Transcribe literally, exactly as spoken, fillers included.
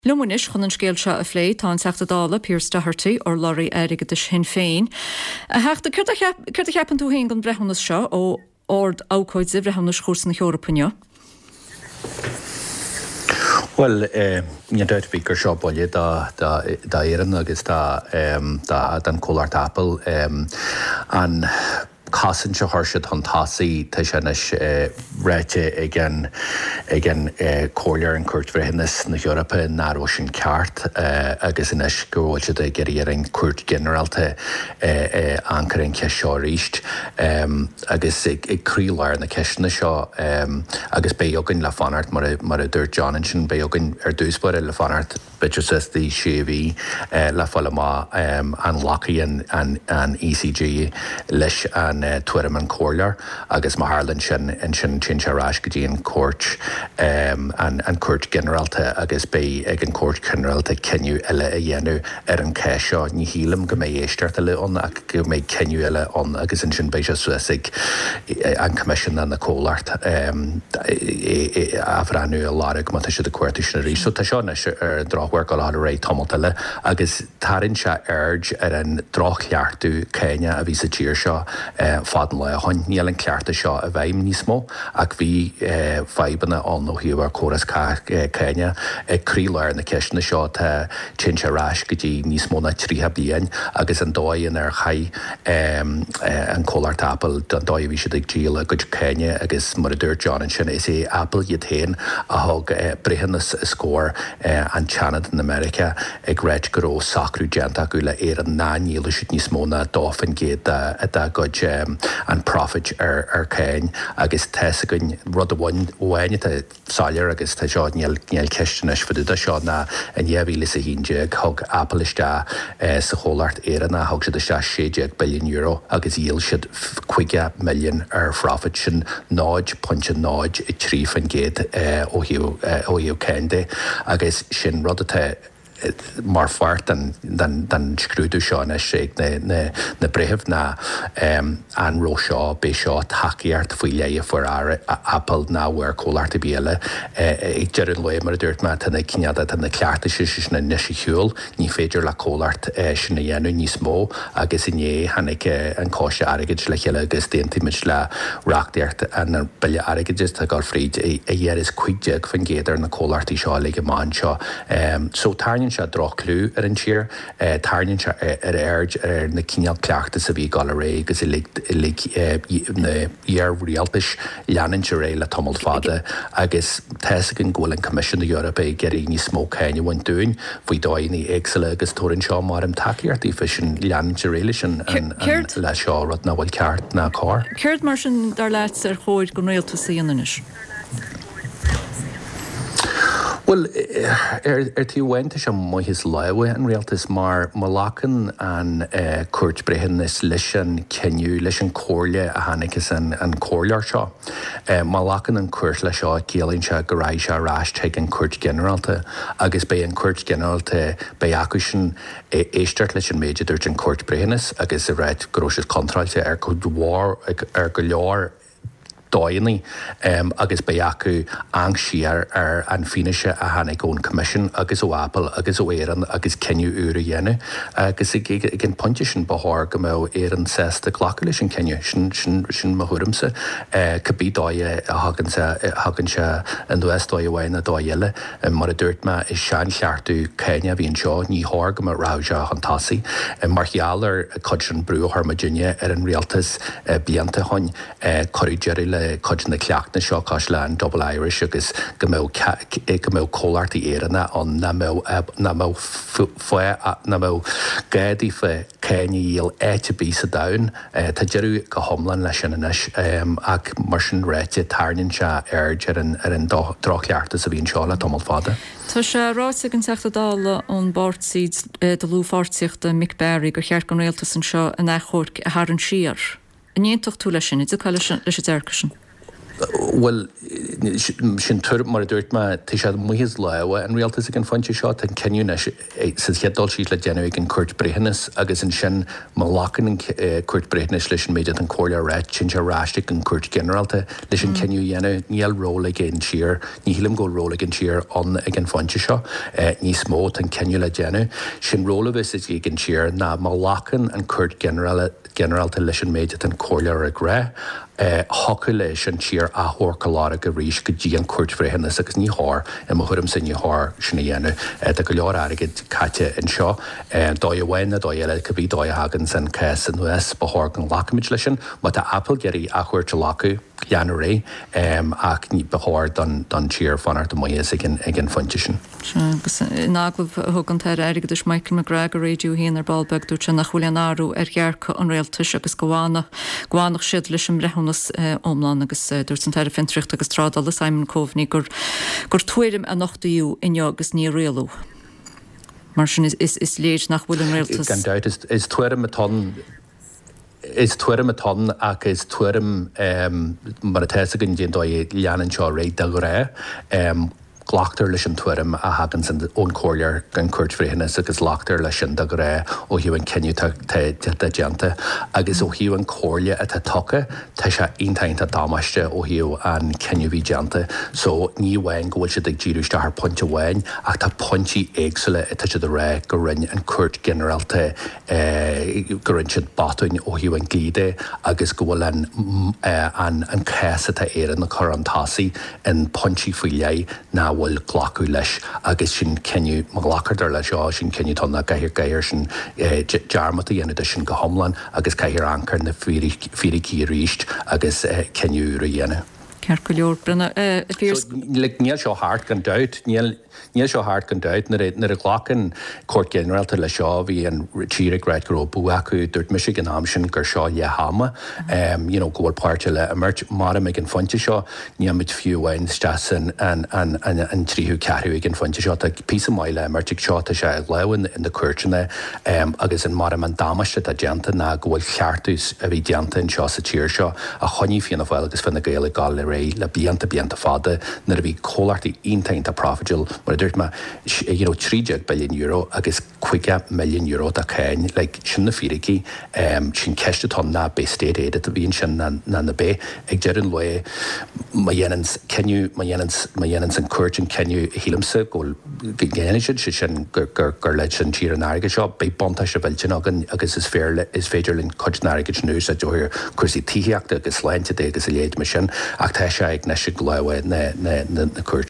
Lumanis chun an scéil seo a phlé tá an teachta dála Piers Doherty or Laurie aige de Sinn Féin. A heachta chuir a cheapan tú haon gan brethúnas seo ó ord ácóid i brethúnas chósa na Eorpaine. Well, ní deit bí gur seo boile dá éireann agus dá den Chomhlairt Apple an Casan se thuirsead an tasaí tá seanas réite igen igen cóir an cuairt bhreithnas na Eorpa náró sin ceart agus inis go bhfuil siad géirí ar an cuairt generalta ancair ceis seo ríist agus ag críoláir na ceisna seo agus béogann le fanart mar a dúirt John sin béogann ar dúsbar le fanart bitir sa tí séhí le fola má an lacaí an E C G leis an tuairim an cóirlear agus má Harlan sin in sin sin se rás go dtí an cuairt an cuairt generalta agus bé ag an cuairt generalta ceniu eile a dhéanú ar an cé seo ní hílam go mé éisteart eile ón ach go mé ceniu eile ón agus in sin béise suasig an commission an na Chomhlairt afranú a lárig má tá siad a cuairta sin a rí. So tá seo ar dráhhair go láir ré tomult eile agus tarann se urge ar an dráchleartú céine a bhí sa tíir seo fadan le hain níl an cearta seo a bhaim níos mó ach bhí feibanna an nó hiúhar choras céine ag críoláir na ceisna seo tá tin se rás go dtí níos mó na tríthe bliain agus an dóin ar chaid an Chomhlairt Apple don dóid bhí siad ag díal go céine agus mar a dúir John sin is é Apple iad tain a thug brihannas scór an Canada in America ag réid go ró sacrú genta go le ar an náníla siad níos mó na dófan géad a god an profit ar ar céin agus teis gon rud bhain bhaine tá sáilear agus tá seo níl níl ceisteanais fuidir a seo na an dhéhhíle sa híide thug Apple iste sa Chomhlairt éireanna thug siad iste séideag billion euro agus íal siad chuige milliún ar profit sin náid pointe náid i trí fan géad ó hiú ó hiú céinde agus sin rud atá mar fart dan dan dan scrúdú seo na sé na na brehef na an ro seo be seo takeart fuiile for ar Apple na where Chomhlairt biele ag jerin le mar dúirt ma tanna cineada tanna cearta sin na nisi hiúil ní féidir le Chomhlairt sin na dhéanú níos mó agus inné hanig an cóise airgid le chéile agus déantimid le reachtaíocht an bille airgid a gáil fríd a dhéir is cuiideag fan géidir na Chomhlairtaí seo le go máin seo so tarnin se drochlú ar an tír tarnin se ar aird ar na cineal cleachta sa bhí gáil ré agus i na dhear rialtais leanan se ré le tomult fada agus teis an ggóil an Commission na Eorpa geirí ní smó céine bhain dúin faoi dáinní éagsile agus tórann seo mar an takeíartaí fi sin leanan se réile sin le seo rud na bhfuil ceart na cá. Céirt mar sin dar leit ar chóid go réalta saoanais. Well, er er tí wente sem mo his lewe an realtas mar malakan an cuairt brehinnis leis ceniu leis an cóirle a hannicus an an cóirlear seo. Malakan an cuairt le seo céalainn se go raibh se rás teag an cuairt generalta agus bé an cuairt generalta bé acu sin éisteart leis an méidir dúirt an cuairt brehinnis agus a réid gróisiid contrailte ar go dúir ar go leor Dáinní um, agus bé acu ang siar ar an fineise a hanig ón Commission agus ó Apple agus ó éireann agus ceniu úra dhéanú agus ag an pointe sin bethir go mé éireann sesta ghlacha leis an ceniu sin sin sin mothúramsa cabbí dáide a hagann se an dúas dáid bhhain a dáile mar a dúirt me is sean cheartú céine bhíon seo ní thir go mar ráise an tasaí mar cheallar chud sin brú Harmaginne ar an rialtas blianta hain choidir le chud na cleachna seo cás le an Double Irish agus go mé go mé Chomhlairtaí éireanna an na mé na mé foié na mé gaidí fe céine íal éite bí sa dain tá dearú go thomlan leis sin inis ach mar sin réite tarnin se ar ar an dráchleartas a bhíon seo le tomult fada. Tá sé ráite an teachta dála ón báirtíd de lúfáirtíochta Mick Barry gur cheart go réaltas an seo an échóir a thar an siar. Níontocht tú lei sin, idir caiile leis a deirca sin? Well, sin tuair mar dúirt me tí sé muhíos leha an réaltas ag an foiinte seo an ceniú sa chéaddal sí le déanú an Cuirt Breithinis agus an sin má lachan an Cuirt Breithinis leis an méidir an cóir réit sin se ráiste an Cuirt Generalta leis an ceniú dhéanú níl róla gin siar ní hílim go róla gin siar an ag an foiinte seo ní smó an ceniú le déanú sin róla vis is gin siar na má lachan an Cuirt Generalta leis an méidir an cóir a gré hocu leis an tíar a thorcalára go rís go dtí an Cuirt Breithinis agus ní thir i mo thuirim san ní thir sinna dhéanú de go leor airgid caite in seo dó a bhhaine dó eile go bhí dó hagan san ce san nuas ba thir an lacamid lei sin, má tá Apple geirí a chuirte lacu Jaanú ré ach ní bethir don tíar fanart do muas ag an foiinte sin. náglah thugann airgad Michael McGregor réú híon ar Ballbeg dúirt se nach chulianárú ar ghearcha an réaltas agus gohána gháannach siad leis an breithúnas ómláin agus dúirt an teir fintricht agus trádal le Simon Coveney gur gur tuairim a nachtaíú inne agus ní réalú. Mar sin is is léir nach bhfuil an réaltas. Gan deit is is tuairim atá Is tuairim a ton ach is tuairim mar a teasa gin dé dó leanan seo réid de go ré Glachtar leis an tuairim a hagan san ón cóir gan Cuirt Breithinis agus lachtar leis sin de go ré ó hiú an ceniu de deanta agus ó hiú an cóirle a tá tucha tá se intainta dámaiste ó hiú an ceniu bhí deanta so ní bhhain gohfuil si ag ddíúiste th pointe bhhain ach tá pointí éagsúile tá si de ré go rinn an Cuirt Generalta go rinn siad batúin ó hiú an gíide agus go bhfuil an an céasa tá éan na chur an tasaí an pointí faoi ná bhfuil ghlacu leis agus sin ceniu má ghlachar le seo sin ceniu tána gaiir gaiir sin dearmata dhéanana sin go homlan agus caiir ancar na fíricí ríist agus ceniu a dhéana. Cear go leor brena níl seo háart gan deit níl Níl seo háart gan deit nar a ghlachan Cuirt Generalta le seo bhí an tíre greid go bu acu dúirt mis an am sin gur seo le hama ggóil páirte le a mirt mar ag an foiinte seo níamid fiúhhain stasan an tríú ceú ag an foiinte seo pí maiile mirrte seo tá sé ag lehan in de cuairtena agus an mar an dámaiste a deanta na ghfuil cheartús a bhí deanta in seo sa tíir seo a choní fianana bhil agus fanna gaile gáil le ré le bíanta bíanta fada nar a bhí cólartaí intainta profidil mar dúirt me tríide billion euro agus cuiige milliún euro a chéin le sin na fíricí sin ceiste tá na bé state aid a bhíon sin na na bé ag dearan le dhéanans ceniu dhéanans an cuairtin ceniu hílamsa ggóil ggéanaisiid si sin gur leid sin tíar an airige seo bé bonta se bhiltin agan agus is fér is féidir linn coidnáirige nús a dúir cuasí tííachta agus leinte agus a léad me sin ach tá se ag ne si gláhhaid na cuairt